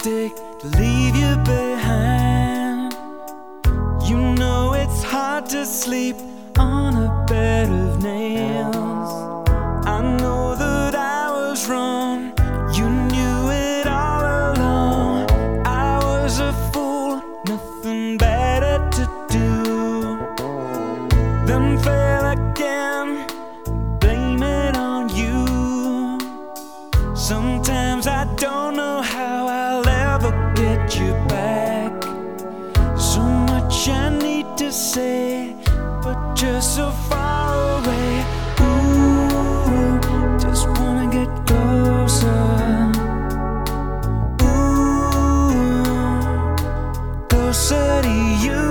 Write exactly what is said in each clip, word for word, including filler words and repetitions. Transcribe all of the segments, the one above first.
mistake to leave you behind. You know it's hard to sleep on a bed of nails. I know that I was wrong. You knew it all along. I was a fool, nothing better to do than fail again, blame it on you. Sometimes I don't know how I'll ever get you back. So much I need to say, but you're so far away. Ooh, just wanna get closer. Ooh, closer to you.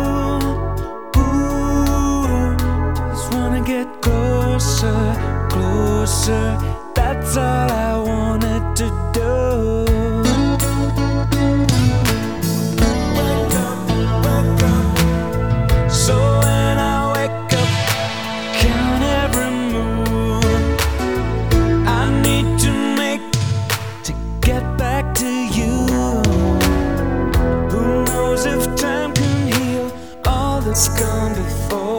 Ooh, just wanna get closer, closer. That's all I wanted to do. It's gone before,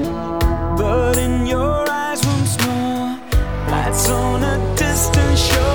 but in your eyes once more, lights on a distant shore.